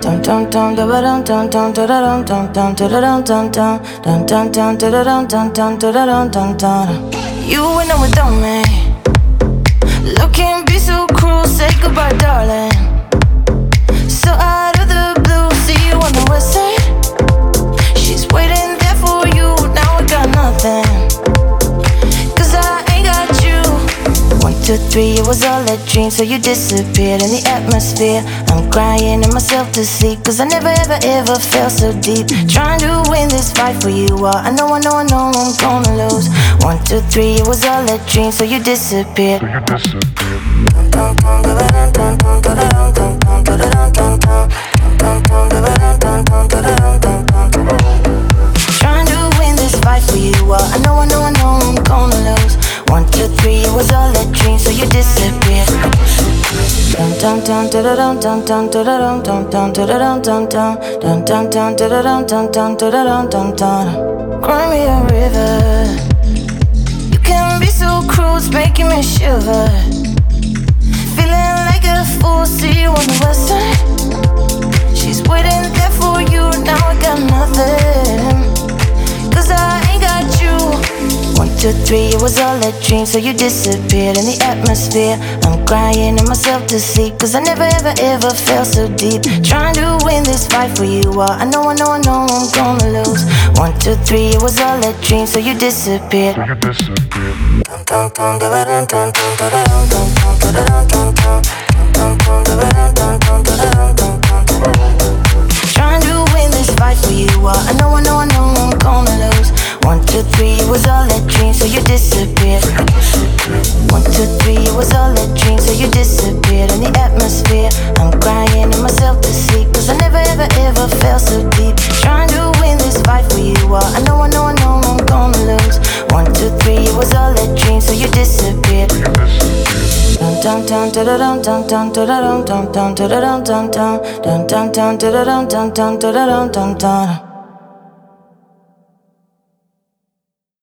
You went on without me. Looking be so cruel, say goodbye, darling. So out of the blue, see you on the west side. She's waiting there for you, now I got nothing. Cause I ain't got you. 1, 2, 3, it was all a dream, so you disappeared in the atmosphere. I'm crying in myself to sleep, cause I never ever ever felt so deep. Trying to win this fight for you, I know I'm gonna lose. 1, 2, 3, it was all a dream, so you disappeared. Trying to win this fight for you, I know I'm gonna lose. 1, 2, 3, it was all a dream, so you disappeared. Cry me a river. You can be so cruel, it's making me shiver. Feeling like a fool, see you on the west side. She's waiting there for you, now I got nothing. Cause I ain't got you. 1, 2, 3, it was all a dream, so you disappeared in the atmosphere. I'm crying in myself to sleep, cause I never ever ever felt so deep. Trying to win this fight for you, I know I'm gonna lose. 1, 2, 3, it was all a dream, so you disappeared. Trying to win this fight for you, I know I'm gonna lose. 1, 2, 3, it was all a dream, so you disappeared. 1, 2, 3, it was all a dream, so you disappeared in the atmosphere. I'm crying in myself to sleep, cause I never ever ever felt so deep. Trying to win this fight for you, I know I'm gonna lose. 1, 2, 3, it was all a dream, so you disappeared. Dun